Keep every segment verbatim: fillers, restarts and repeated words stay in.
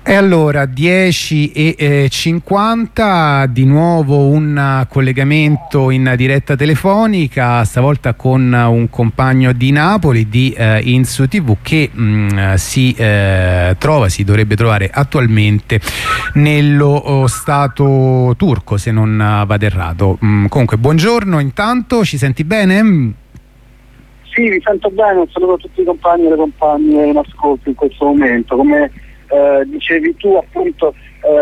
E allora dieci e cinquanta, di nuovo un collegamento in diretta telefonica, stavolta con un compagno di Napoli di eh, Insù tivù che mh, si eh, trova, si dovrebbe trovare attualmente nello oh, stato turco, se non vado errato. Mh, comunque buongiorno, intanto ci senti bene? Sì, vi sento bene, un saluto a tutti i compagni e le compagne in ascolto in questo momento. Come Eh, dicevi tu, appunto,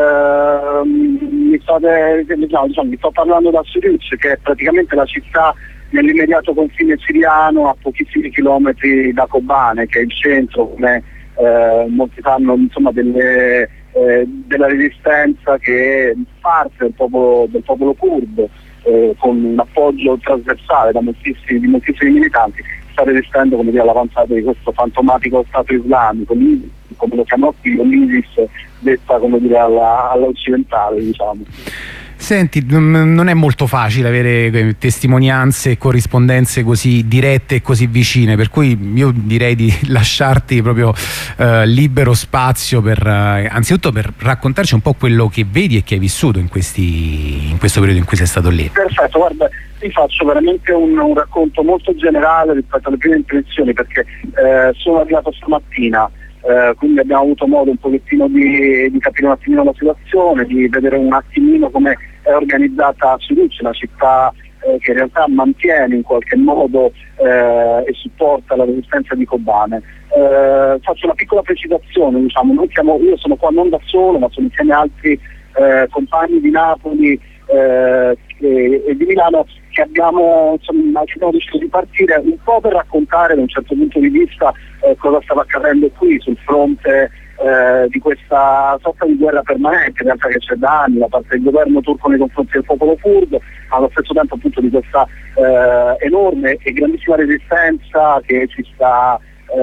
eh, mi, state, no, diciamo, mi sto parlando da Suruç, che è praticamente la città nell'immediato confine siriano, a pochissimi chilometri da Kobane, che è il centro, come eh, molti sanno, insomma, delle, eh, della resistenza che è parte del popolo, del popolo curdo, eh, con un appoggio trasversale da moltissimi, di moltissimi militanti, sta resistendo, come dire, all'avanzata di questo fantomatico Stato islamico, come lo chiamano qui, l'ISIS, detta, come dire, alla, all'occidentale, diciamo. Senti, non è molto facile avere testimonianze e corrispondenze così dirette e così vicine, per cui io direi di lasciarti proprio eh, libero spazio per, eh, anzitutto per raccontarci un po' quello che vedi e che hai vissuto in, questi, in questo periodo in cui sei stato lì. Perfetto, guarda, ti faccio veramente un, un racconto molto generale rispetto alle prime impressioni, perché eh, sono arrivato stamattina. Uh, quindi abbiamo avuto modo un pochettino di, di capire un attimino la situazione, di vedere un attimino come è organizzata Suruç, la città eh, che in realtà mantiene in qualche modo eh, e supporta la resistenza di Kobane. Uh, faccio una piccola precisazione, diciamo, noi siamo, io sono qua non da solo, ma sono insieme a altri eh, compagni di Napoli eh, e, e di Milano, che abbiamo, insomma, che abbiamo deciso di partire un po' per raccontare da un certo punto di vista eh, cosa stava accadendo qui sul fronte eh, di questa sorta di guerra permanente in realtà che c'è da anni da parte del governo turco nei confronti del popolo curdo, allo stesso tempo appunto di questa eh, enorme e grandissima resistenza che ci sta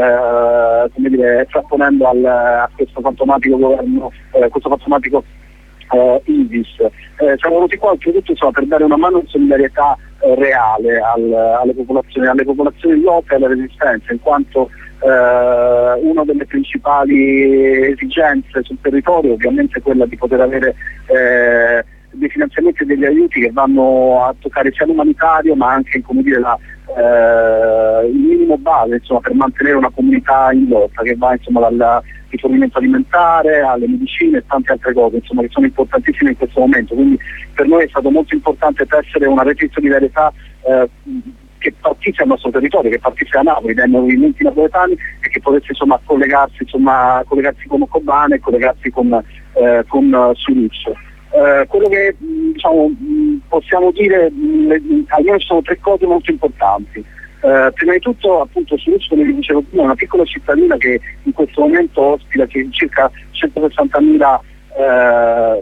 eh, come dire, frapponendo al, a questo fantomatico governo, eh, questo fantomatico Uh, ISIS. Eh, siamo venuti qua oltretutto per dare una mano di solidarietà eh, reale al, alle popolazioni, alle popolazioni lotte e alla resistenza, in quanto eh, una delle principali esigenze sul territorio ovviamente è quella di poter avere eh, dei finanziamenti e degli aiuti che vanno a toccare sia l'umanitario ma anche, come dire, la, eh, il minimo base, insomma, per mantenere una comunità in lotta, che va, insomma, dal rifornimento alimentare alle medicine e tante altre cose, insomma, che sono importantissime in questo momento. Quindi per noi è stato molto importante tessere una rete di solidarietà eh, che partisse dal nostro territorio, che partisse da Napoli, dai movimenti napoletani, e che potesse, insomma, collegarsi, insomma, collegarsi con Kobane e collegarsi con, eh, con Suruç. Eh, quello che diciamo, possiamo dire, almeno ci sono tre cose molto importanti. Uh, prima di tutto, appunto, Suruç, come vi dicevo prima, è una piccola cittadina che in questo momento ospita circa centosessantamila uh,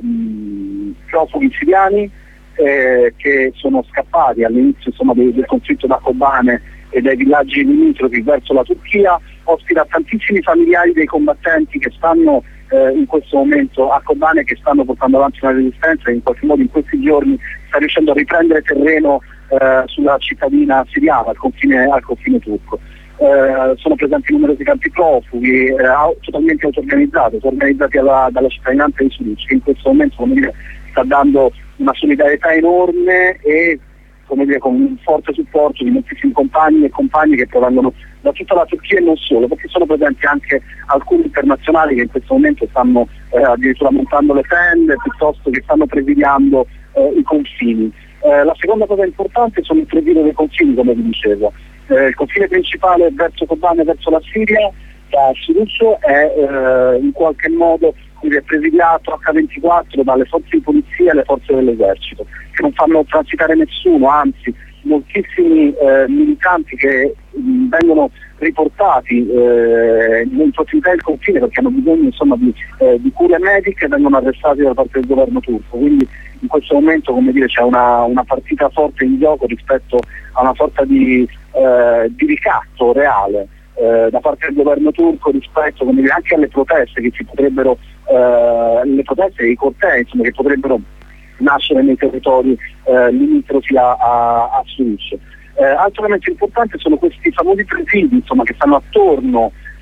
profughi siriani eh, che sono scappati all'inizio, insomma, del, del conflitto da Kobane e dai villaggi limitrofi verso la Turchia, ospita tantissimi familiari dei combattenti che stanno eh, in questo momento a Kobane, che stanno portando avanti una resistenza e in qualche modo in questi giorni sta riuscendo a riprendere terreno Eh, sulla cittadina siriana al confine, al confine turco. Eh, sono presenti numerosi campi profughi eh, totalmente auto-organizzati, auto-organizzati alla, dalla cittadinanza di Suruç, che in questo momento, come dire, sta dando una solidarietà enorme e, come dire, con un forte supporto di moltissimi compagni e compagne che provengono da tutta la Turchia e non solo, perché sono presenti anche alcuni internazionali che in questo momento stanno eh, addirittura montando le tende, piuttosto che stanno presidiando eh, i confini. Eh, la seconda cosa importante sono il presidio dei confini, come vi dicevo. Eh, il confine principale verso Kobane, verso la Siria, da Suruç, è eh, in qualche modo è presidiato acca ventiquattro dalle forze di polizia e le forze dell'esercito, che non fanno transitare nessuno, anzi moltissimi eh, militanti che mh, vengono riportati eh, in prossimità del confine perché hanno bisogno, insomma, di, eh, di cure mediche, vengono arrestati da parte del governo turco. Quindi in questo momento, come dire, c'è una, una partita forte in gioco rispetto a una sorta di, eh, di ricatto reale eh, da parte del governo turco rispetto, come dire, anche alle proteste che si potrebbero, eh, le proteste e i cortei, insomma, che potrebbero nascere nei territori eh, limitrofi a, a, a Suruç. Eh, altro elemento importante sono questi famosi presidi, insomma, che stanno attorno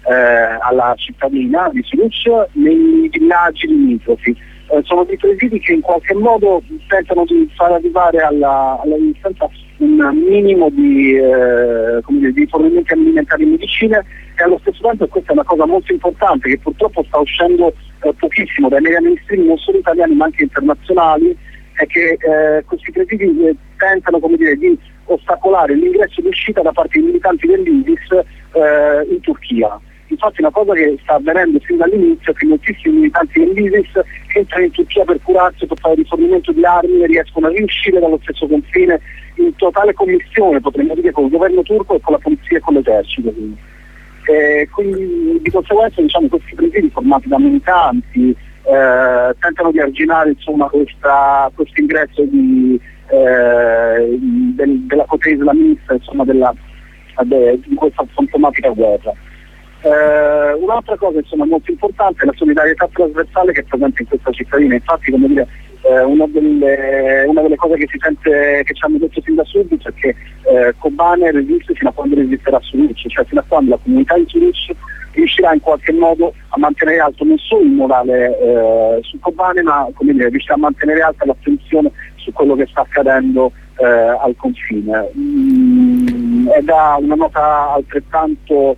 eh, alla cittadina di Suruc nei villaggi limitrofi. Eh, sono dei presidi che in qualche modo tentano di far arrivare alla, alla resistenza un minimo di, eh, come dire, di fornimenti alimentari e medicine, e allo stesso tempo, questa è una cosa molto importante che purtroppo sta uscendo eh, pochissimo dai media mainstream non solo italiani ma anche internazionali, è che eh, questi presidi eh, tentano, come dire, di ostacolare l'ingresso e l'uscita da parte dei militanti dell'ISIS eh, in Turchia. Infatti una cosa che sta avvenendo fin dall'inizio è che moltissimi militanti dell'ISIS entrano in Turchia per curarsi, per fare rifornimento di armi, e riescono a riuscire dallo stesso confine in totale commissione, potremmo dire, con il governo turco e con la polizia e con l'esercito. Quindi. E quindi di conseguenza, diciamo, questi presidi formati da militanti eh, tentano di arginare, insomma, questo ingresso di, eh, del, della potenza islamista, insomma, della, de, di questa fantomatica guerra. Uh, un'altra cosa, insomma, molto importante è la solidarietà trasversale che è presente in questa cittadina. Infatti, come dire, uh, una, delle, una delle cose che si sente, che ci hanno detto fin da subito, è che uh, Kobane resiste fino a quando resisterà Suruc, cioè fino a quando la comunità di Suruc riuscirà in qualche modo a mantenere alto non solo il morale uh, su Kobane, ma, come dire, riuscirà a mantenere alta l'attenzione su quello che sta accadendo uh, al confine. Mm, è da una nota altrettanto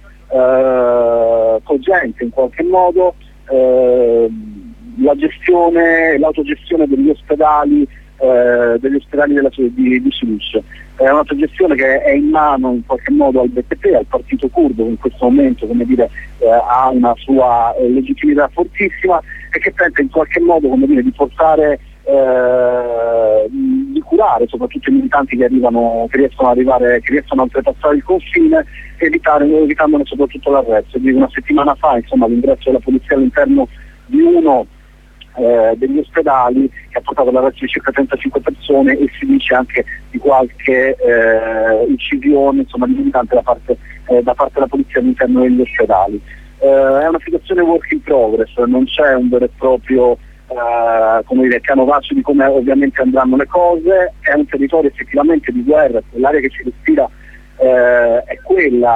Uh, cogente in qualche modo uh, la gestione, l'autogestione degli ospedali uh, degli ospedali della, di, di Suruc. È un'autogestione che è in mano in qualche modo al B T P, al partito curdo, che in questo momento, come dire, uh, ha una sua uh, legittimità fortissima, e che tenta in qualche modo, come dire, di portare Uh, di curare soprattutto i militanti che arrivano, che riescono ad arrivare, che riescono a oltrepassare il confine, evitare, evitandone soprattutto l'arresto. Di una settimana fa, insomma, l'ingresso della polizia all'interno di uno eh, degli ospedali, che ha portato all'arresto di circa trentacinque persone, e si dice anche di qualche eh, incisione, insomma, di militanti da parte, eh, da parte della polizia all'interno degli ospedali. Eh, è una situazione work in progress, non c'è un vero e proprio Uh, come dire, canovaccio di come ovviamente andranno le cose. È un territorio effettivamente di guerra, l'area che si respira uh, è quella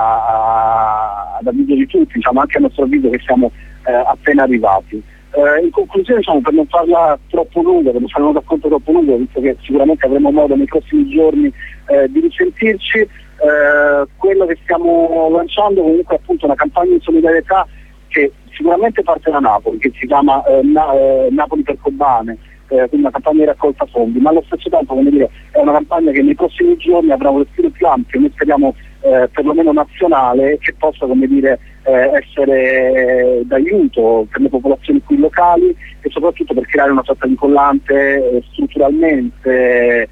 uh, ad avviso di tutti, diciamo, anche a nostro avviso che siamo uh, appena arrivati. Uh, in conclusione, diciamo, per non farla troppo lunga, per non fare un racconto troppo lungo, visto che sicuramente avremo modo nei prossimi giorni uh, di risentirci, uh, quello che stiamo lanciando comunque è appunto una campagna di solidarietà che sicuramente parte da Napoli, che si chiama eh, Na- eh, Napoli per Kobane, eh, quindi una campagna di raccolta fondi, ma allo stesso tempo, come dire, è una campagna che nei prossimi giorni avrà un respiro più ampio, noi speriamo eh, perlomeno nazionale, che possa, come dire, eh, essere d'aiuto per le popolazioni qui locali, e soprattutto per creare una sorta di collante eh, strutturalmente,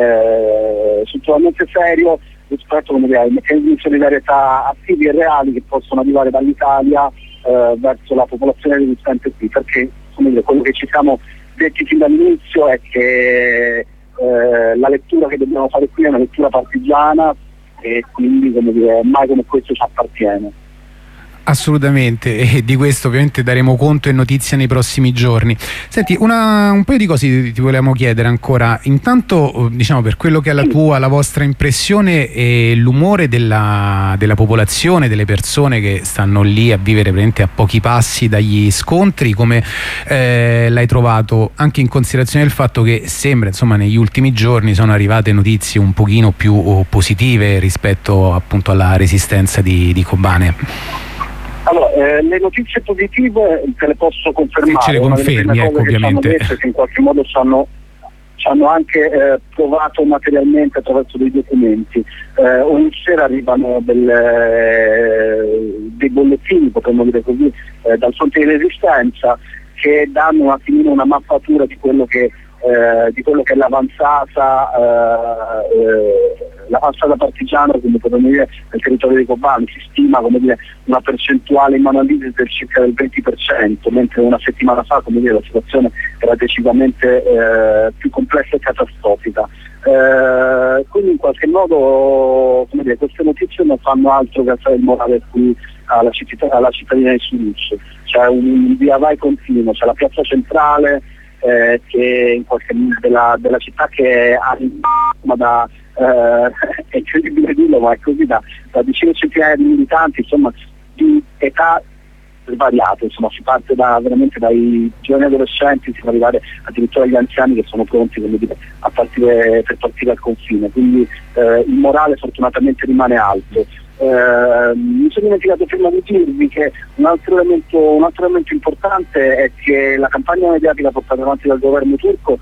eh, strutturalmente serio rispetto, come dire, ai meccanismi di solidarietà attivi e reali che possono arrivare dall'Italia Uh, verso la popolazione resistente qui, perché, come dire, quello che ci siamo detti fin dall'inizio è che uh, la lettura che dobbiamo fare qui è una lettura partigiana, e quindi, come dire, mai come questo ci appartiene. Assolutamente, e di questo ovviamente daremo conto e notizia nei prossimi giorni. Senti, una, un paio di cose ti, ti volevamo chiedere ancora. Intanto, diciamo, per quello che è la tua, la vostra impressione e l'umore della, della popolazione, delle persone che stanno lì a vivere praticamente a pochi passi dagli scontri, come eh, l'hai trovato, anche in considerazione del fatto che sembra, insomma, negli ultimi giorni sono arrivate notizie un pochino più oh, positive rispetto appunto alla resistenza di, di Kobane? Allora, eh, le notizie positive te le posso confermare. Sì, ce le confermi, ecco, ovviamente. Che, che in qualche modo ci hanno, ci hanno anche eh, provato materialmente attraverso dei documenti. Eh, ogni sera arrivano delle, dei bollettini, potremmo dire così, eh, dal fronte di resistenza, che danno un attimino una mappatura di quello che Eh, di quello che è l'avanzata eh, eh, l'avanzata partigiana, come potremmo dire, nel territorio di Kobane. Si stima, come dire, una percentuale in mano all'ISIS del circa del venti per cento, mentre una settimana fa, come dire, la situazione era decisamente eh, più complessa e catastrofica. Eh, quindi in qualche modo, come dire, queste notizie non fanno altro che alzare il morale qui alla, città, alla cittadina di Suruc. C'è un via vai continuo, c'è la piazza centrale Eh, che in qualche della, della città che ha ma da eh, è incredibile dirlo, ma è così, da, da decine centinaia di militanti, insomma, di età svariate, insomma si parte da, veramente dai giovani adolescenti fino ad arrivare addirittura agli anziani che sono pronti, come dire, a partire, per partire al confine, quindi eh, il morale fortunatamente rimane alto. Eh, mi sono dimenticato prima di dirvi che un altro, elemento, un altro elemento importante è che la campagna mediatica portata avanti dal governo turco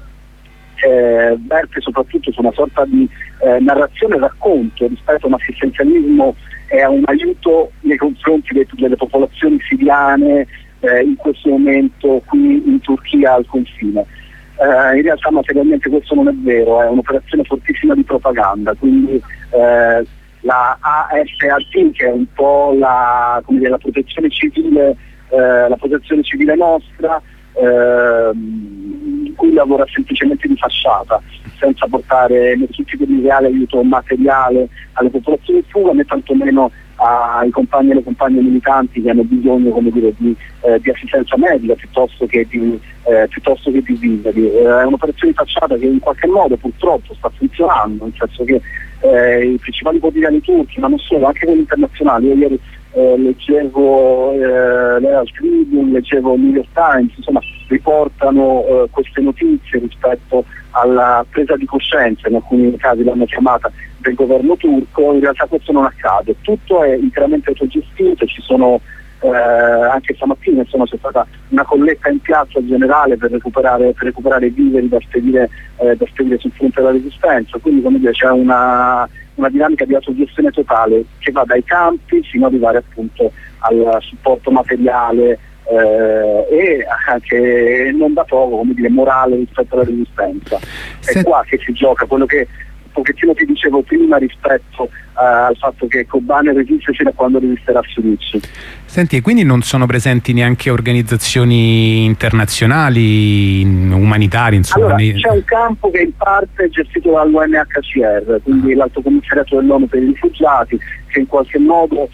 eh, verte soprattutto su una sorta di eh, narrazione e racconto rispetto a un assistenzialismo e a un aiuto nei confronti dei, delle popolazioni siriane eh, in questo momento qui in Turchia al confine. Eh, in realtà materialmente questo non è vero, è un'operazione fortissima di propaganda, quindi eh, la A F A D, che è un po' la, come dire, la protezione civile, eh, la protezione civile nostra, eh, cui lavora semplicemente di fasciata, senza portare nessun tipo di reale aiuto materiale alle popolazioni in fuga, né tantomeno ai compagni e alle compagne militanti che hanno bisogno, come dire, di, eh, di assistenza medica piuttosto che di, eh, piuttosto che di viveri. Eh, è un'operazione di facciata che in qualche modo purtroppo sta funzionando, nel senso che eh, i principali quotidiani turchi, ma non solo, anche quelli internazionali, io ieri eh, leggevo eh, l'Herald Tribune, leggevo il New York Times, insomma riportano eh, queste notizie rispetto alla presa di coscienza, in alcuni casi l'hanno chiamata, del governo turco. In realtà questo non accade, tutto è interamente autogestito, ci sono eh, anche stamattina insomma c'è stata una colletta in piazza generale per recuperare, per recuperare viveri da spedire, eh, da spedire sul fronte della resistenza, quindi come dire c'è una, una dinamica di autogestione totale che va dai campi fino ad arrivare appunto al supporto materiale Eh, e anche non da poco, come dire, morale rispetto alla resistenza. Se... È qua che si gioca quello che un pochettino ti dicevo prima rispetto uh, al fatto che Kobane resiste fino a quando resisterà Sudic. Senti, e quindi non sono presenti neanche organizzazioni internazionali umanitarie, insomma? Allora, nei... c'è un campo che in parte è gestito dall'U N H C R, quindi l'Alto Commissariato dell'ONU per i rifugiati, che in qualche modo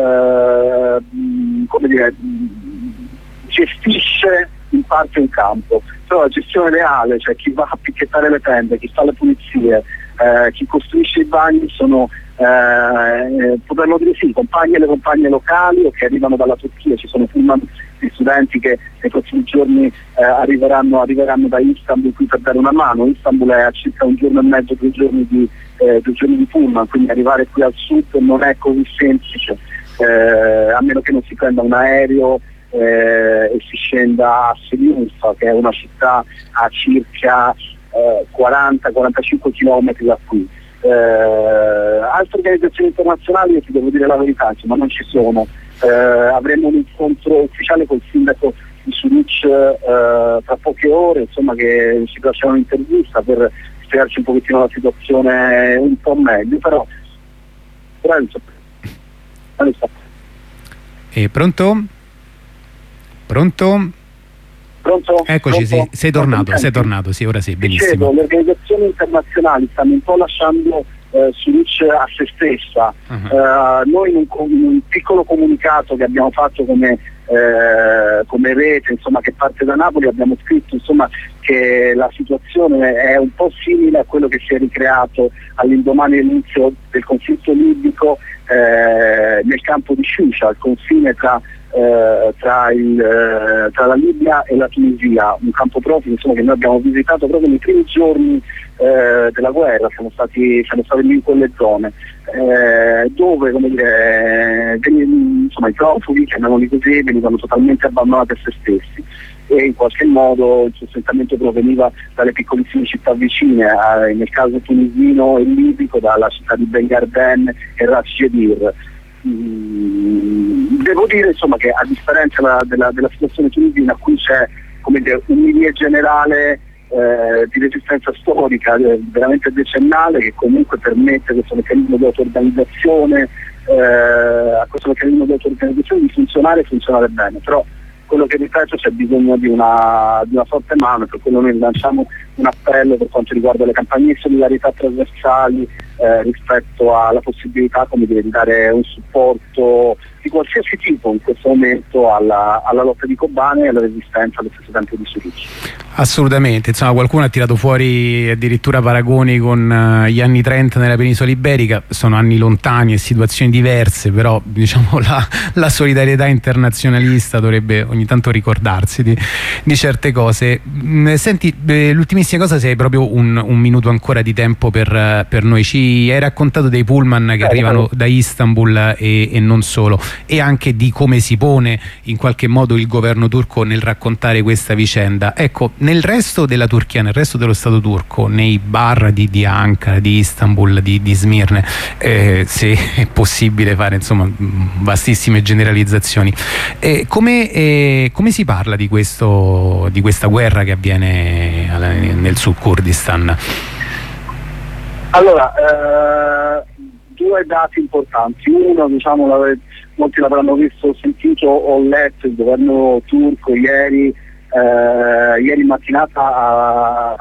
eh, come dire gestisce in parte un campo, però la gestione reale, cioè chi va a picchettare le tende, chi fa le pulizie, eh, chi costruisce i bagni sono, eh, potremmo dire sì, compagni e le compagne locali o che arrivano dalla Turchia. Ci sono pullman di studenti che nei prossimi giorni eh, arriveranno, arriveranno da Istanbul qui per dare una mano. Istanbul è a circa un giorno e mezzo, due giorni di, eh, due giorni di pullman, quindi arrivare qui al sud non è così semplice, eh, a meno che non si prenda un aereo Eh, e si scenda a Seliunfa, che è una città a circa eh, quaranta quarantacinque chilometri da qui. Eh, altre organizzazioni internazionali, io ti devo dire la verità, insomma non ci sono. Eh, avremo un incontro ufficiale col sindaco di Sudic eh, tra poche ore, insomma, che ci facciamo un'intervista per spiegarci un pochettino la situazione un po' meglio, però, però insomma. E pronto? Pronto? Pronto? Eccoci, Pronto? Sei, sei tornato, sei tornato, sì, ora sì, benissimo. Dicevo, le organizzazioni internazionali stanno un po' lasciando eh, Sudic a se stessa. Uh-huh. eh, noi in un, in un piccolo comunicato che abbiamo fatto come, eh, come rete, insomma, che parte da Napoli, abbiamo scritto insomma, che la situazione è un po' simile a quello che si è ricreato all'indomani dell'inizio del conflitto libico eh, nel campo di Shusha, al confine tra Eh, tra, il, eh, tra la Libia e la Tunisia, un campo profughi insomma, che noi abbiamo visitato proprio nei primi giorni eh, della guerra. Siamo stati, siamo stati lì in quelle zone eh, dove, come dire, insomma, i profughi, chiamiamoli così, venivano totalmente abbandonati a se stessi e in qualche modo il sostentamento proveniva dalle piccolissime città vicine, eh, nel caso tunisino e libico dalla città di Ben Garden e Ras Jedir. Devo dire insomma che a differenza della, della, della situazione tunisina, qui c'è, come dire, un milieu generale eh, di resistenza storica eh, veramente decennale, che comunque permette questo meccanismo di auto-organizzazione eh, a questo meccanismo di auto-organizzazione di funzionare e funzionare bene. Però quello che ripeto, c'è bisogno di una, di una forte mano, per quello noi lanciamo un appello per quanto riguarda le campagne di solidarietà trasversali eh, rispetto alla possibilità, come dire, di dare un supporto di qualsiasi tipo in questo momento alla, alla lotta di Kobane e alla resistenza allo stesso tempo di Surici. Assolutamente, insomma qualcuno ha tirato fuori addirittura paragoni con uh, gli anni trenta nella penisola iberica, sono anni lontani e situazioni diverse, però diciamo la, la solidarietà internazionalista dovrebbe ogni tanto ricordarsi di, di certe cose. Mm, senti, eh, l'ultimissima cosa, se hai proprio un, un minuto ancora di tempo per, per noi, ci hai raccontato dei pullman che eh, arrivano eh. da Istanbul e, e non solo, e anche di come si pone in qualche modo il governo turco nel raccontare questa vicenda. Ecco, nel resto della Turchia, nel resto dello Stato turco, nei bar di, di Ankara, di Istanbul, di, di Smirne, eh, se è possibile fare insomma vastissime generalizzazioni, eh, come, eh, come si parla di, questo, di questa guerra che avviene nel Sud Kurdistan? Allora, eh, due dati importanti. Uno, diciamo, molti l'avranno visto o sentito, ho letto, il governo turco ieri Eh, ieri mattinata ha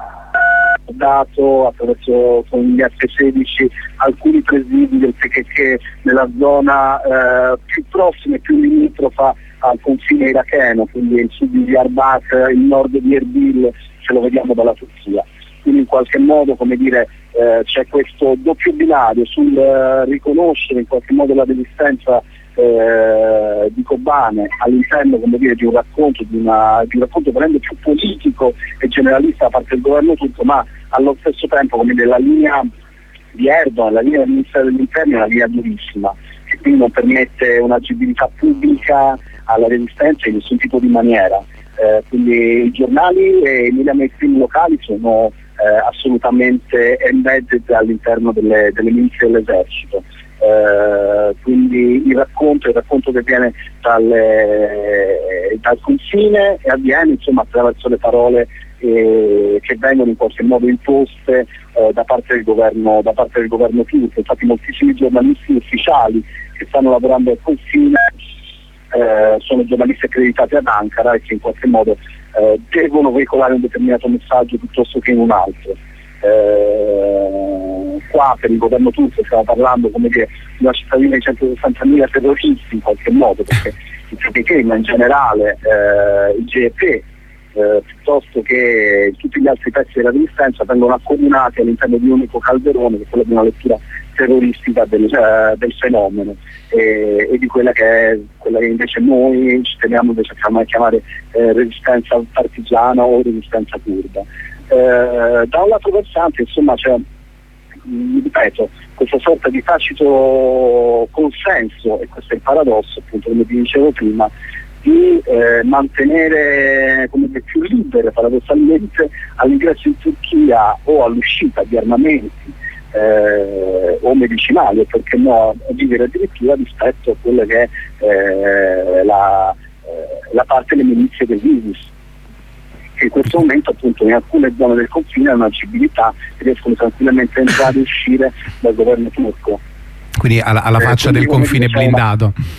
dato attraverso con gli F sedici alcuni presidi del P K K nella zona eh, più prossima e più limitrofa al confine iracheno, quindi il sud di Diyarbakir, il nord di Erbil, se lo vediamo dalla Turchia. Quindi in qualche modo, come dire, eh, c'è questo doppio binario sul eh, riconoscere in qualche modo la resistenza Eh, di Kobane all'interno, come dire, di un racconto di, una, di un racconto veramente più politico e generalista da parte del governo turco, ma allo stesso tempo, come dire, la linea di Erdogan, la linea del Ministero dell'Interno è una linea durissima, che quindi non permette un'agibilità pubblica alla resistenza in nessun tipo di maniera. Eh, quindi i giornali e i media mainstream locali sono eh, assolutamente embedded all'interno delle, delle milizie dell'esercito. Uh, quindi il racconto, il racconto che viene dalle, dal confine e avviene insomma attraverso le parole eh, che vengono in qualche modo imposte eh, da parte del governo, da parte del governo turco. Infatti moltissimi giornalisti ufficiali che stanno lavorando al confine eh, sono giornalisti accreditati ad Ankara e che in qualche modo eh, devono veicolare un determinato messaggio piuttosto che in un altro. Eh, qua per il governo turco stiamo parlando, come dire, di una cittadina di centosessantamila terroristi in qualche modo, perché il P K K, ma in generale eh, il G E P eh, piuttosto che tutti gli altri pezzi della resistenza vengono accomunati all'interno di un unico calderone, che è quello di una lettura terroristica del, eh, del fenomeno e, e di quella che è quella che invece noi ci teniamo invece a chiamare eh, resistenza partigiana o resistenza kurda. Eh, da un lato versante insomma c'è, mh, ripeto, questa sorta di tacito consenso, e questo è il paradosso appunto, come vi dicevo prima, di eh, mantenere come dire, più libere paradossalmente all'ingresso in Turchia o all'uscita di armamenti eh, o medicinali, o perché no a vivere addirittura, rispetto a quella che è eh, la, eh, la parte delle milizie dell'ISIS, che in questo momento appunto in alcune zone del confine hanno agibilità e riescono tranquillamente a entrare e uscire dal governo turco. Quindi alla, alla faccia eh, del confine blindato. Una...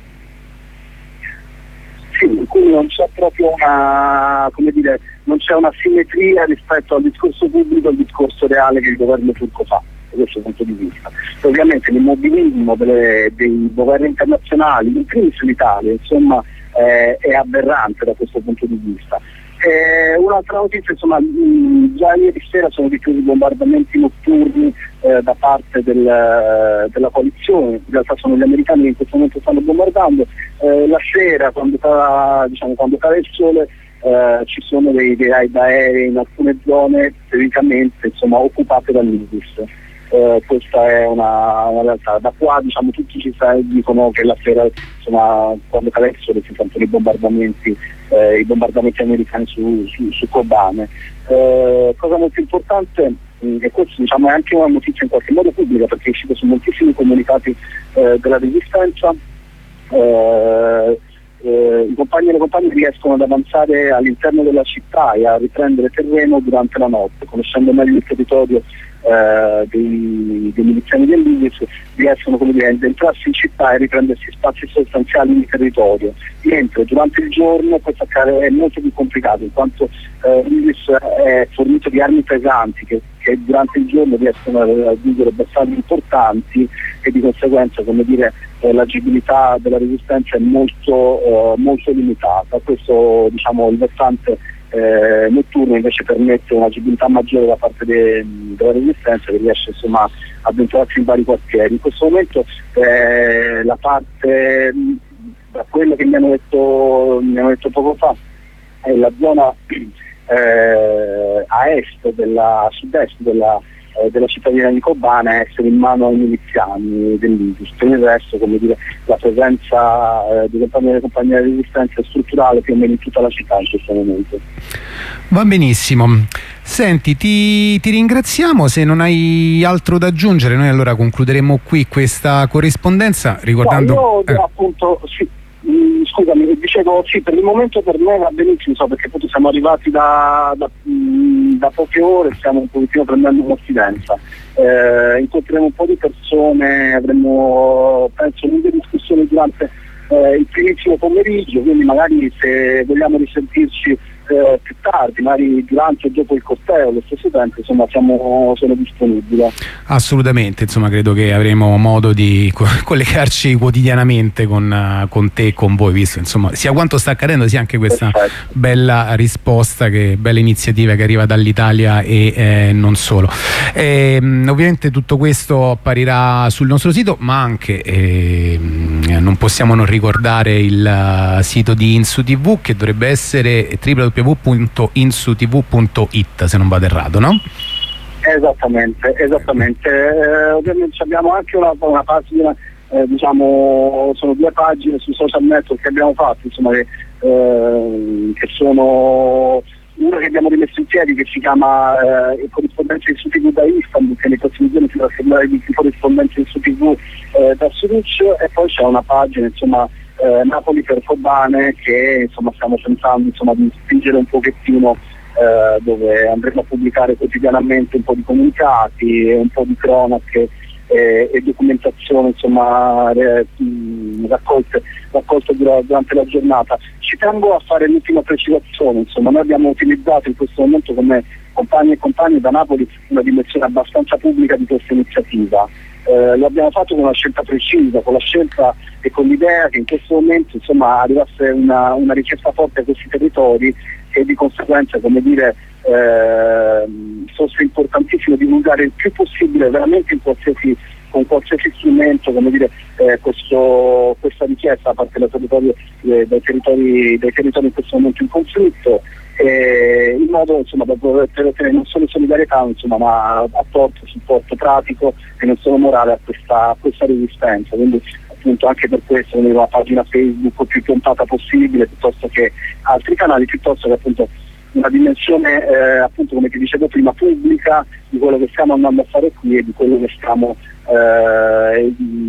Sì, quindi non c'è proprio una, come dire, non c'è una simmetria rispetto al discorso pubblico e al discorso reale che il governo turco fa, da questo punto di vista. Ovviamente l'immobilismo delle, dei governi internazionali, in primis l'Italia, insomma, eh, è aberrante da questo punto di vista. Eh, un'altra notizia, insomma, mh, già ieri sera sono diffusi bombardamenti notturni eh, da parte del, della coalizione, in realtà sono gli americani che in questo momento stanno bombardando. Eh, la sera, quando cala, diciamo, quando cala il sole, eh, ci sono dei, dei raid aerei in alcune zone teoricamente insomma, occupate dall'ISIS. Eh, questa è una, una realtà. Da qua diciamo tutti ci sai, dicono che la sera, insomma, quando cala il sole si sentono i bombardamenti, eh, i bombardamenti americani su, su, su Kobane. Eh, cosa molto importante, mh, e questo diciamo, è anche una notizia in qualche modo pubblica, perché è uscito su moltissimi comunicati eh, della resistenza. Eh, eh, i compagni e le compagne riescono ad avanzare all'interno della città e a riprendere terreno durante la notte, conoscendo meglio il territorio eh, dei, dei miliziani dell'I S, riescono, come dire, ad entrarsi in città e riprendersi spazi sostanziali nel territorio, mentre durante il giorno questo accade è molto più complicato, in quanto eh, l'I S è fornito di armi pesanti che, che durante il giorno riescono a raggiungere bersagli importanti e di conseguenza, come dire, eh, l'agibilità della resistenza è molto, eh, molto limitata. Questo, diciamo, il versante eh, notturno invece permette un'agibilità maggiore da parte de, della resistenza, che riesce insomma a avventurarsi in vari quartieri. In questo momento eh, la parte, da quello che mi hanno detto, mi hanno detto poco fa, è la zona eh, a est, della, a sud-est della, eh, della cittadina di Kobane, a essere in mano ai miliziani dell'I S. Per il resto, come dire, la presenza eh, di compagnie e compagnie di resistenza è strutturale più o meno in tutta la città in questo momento. Va benissimo. Senti, ti, ti ringraziamo. Se non hai altro da aggiungere, noi allora concluderemo qui questa corrispondenza ricordando... No, io eh. appunto sì, mh, scusami, dicevo sì, per il momento per me va benissimo, so, perché appunto siamo arrivati da, da, mh, da poche ore, stiamo un pochettino prendendo confidenza. Eh, incontreremo un po' di persone, avremo penso lunghe discussioni durante eh, il primissimo pomeriggio, quindi magari se vogliamo risentirci Eh, più tardi, magari durante o dopo il corteo, allo stesso tempo, insomma, siamo, sono disponibile. Assolutamente, insomma, credo che avremo modo di co collegarci quotidianamente con, uh, con te e con voi, visto insomma sia quanto sta accadendo sia anche questa Perfetto. bella risposta, che bella iniziativa che arriva dall'Italia e eh, non solo. E, um, ovviamente tutto questo apparirà sul nostro sito, ma anche eh, non possiamo non ricordare il uh, sito di InsuTV, che dovrebbe essere w w w punto insutv punto it, se non vado errato, no? Esattamente, esattamente. Eh, ovviamente abbiamo anche una, una pagina, eh, diciamo, sono due pagine sui social network che abbiamo fatto, insomma, che, eh, che sono una che abbiamo rimesso in piedi, che si chiama eh, Corrispondenza in InsuTV da Istanbul, che nei prossimi giorni si trasformerà in Corrispondenza in InsuTV eh, da Suruc, e poi c'è una pagina, insomma, Eh, Napoli per Kobane, che insomma stiamo pensando, insomma, di spingere un pochettino, eh, dove andremo a pubblicare quotidianamente un po' di comunicati e un po' di cronache eh, e documentazione, insomma, eh, raccolte, raccolte durante la giornata. Ci tengo a fare l'ultima precisazione, insomma, noi abbiamo utilizzato in questo momento come compagni e compagni da Napoli una dimensione abbastanza pubblica di questa iniziativa. Eh, lo abbiamo fatto con una scelta precisa, con la scelta e con l'idea che in questo momento, insomma, arrivasse una, una richiesta forte a questi territori, e di conseguenza, come dire, eh, fosse importantissimo divulgare il più possibile, veramente in qualsiasi, con qualsiasi strumento, come dire, eh, questo, questa richiesta da parte del territorio, eh, dai, territori, dai territori in questo momento in conflitto, eh, in modo, insomma, da poter ottenere non solo solidarietà, insomma, ma apporto, supporto pratico e non solo morale a questa, a questa resistenza. Quindi appunto anche per questo una pagina Facebook più puntata possibile, piuttosto che altri canali, piuttosto che appunto una dimensione, eh, appunto, come ti dicevo prima, pubblica di quello che stiamo andando a fare qui e di quello che stiamo eh,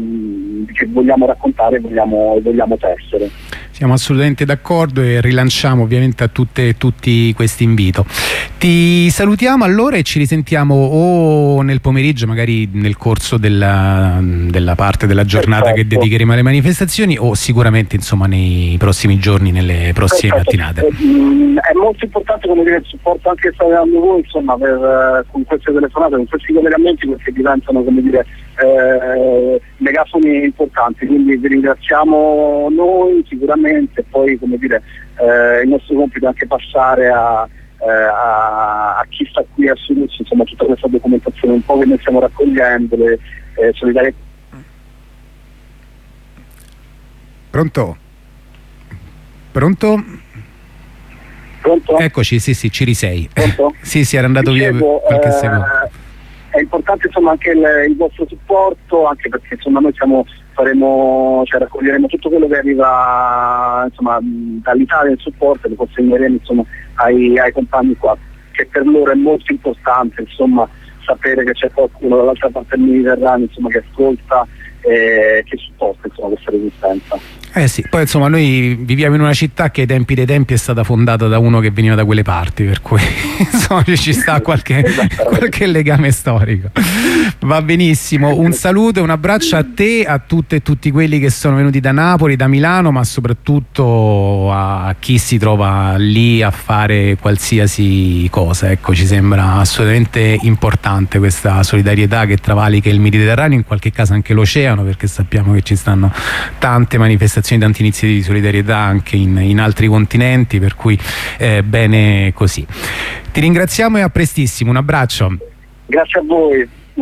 che vogliamo raccontare e vogliamo, vogliamo tessere. Siamo assolutamente d'accordo e rilanciamo ovviamente a tutte e tutti questo invito. Ti salutiamo allora e ci risentiamo o nel pomeriggio, magari nel corso della, della parte della giornata Perfetto. Che dedicheremo alle manifestazioni, o sicuramente, insomma, nei prossimi giorni, nelle prossime Perfetto. Mattinate. È molto importante, come dire, il supporto anche che state dando voi, insomma, per, con queste telefonate, con questi collegamenti, perché diventano, come dire, eh, megafoni importanti. Quindi vi ringraziamo noi sicuramente, e poi, come dire, eh, il nostro compito è anche passare a, eh, a, a chi sta qui a Suruc, insomma, tutta questa documentazione, un po' che noi stiamo raccogliendo, le eh, solidarietà. Pronto? Pronto? Pronto? Eccoci, sì, sì, ci risei. Pronto? Sì, sì, era andato Dicevo, via qualche eh, secondo. È importante, insomma, anche il, il vostro supporto, anche perché, insomma, noi siamo, faremo, cioè, raccoglieremo tutto quello che arriva, insomma, dall'Italia, il supporto, e lo consegneremo, insomma, ai, ai compagni qua, che per loro è molto importante, insomma, sapere che c'è qualcuno dall'altra parte del Mediterraneo, insomma, che ascolta e che supporta, insomma, questa resistenza. Eh sì, poi insomma noi viviamo in una città che ai tempi dei tempi è stata fondata da uno che veniva da quelle parti, per cui insomma ci sta qualche, qualche legame storico. Va benissimo, un saluto e un abbraccio a te, a tutte e tutti quelli che sono venuti da Napoli, da Milano, ma soprattutto a chi si trova lì a fare qualsiasi cosa. Ecco, ci sembra assolutamente importante questa solidarietà che travalica il Mediterraneo, in qualche caso anche l'oceano, perché sappiamo che ci stanno tante manifestazioni, tante iniziative di solidarietà anche in, in altri continenti, per cui eh, bene così. Ti ringraziamo e a prestissimo, un abbraccio. Grazie a voi.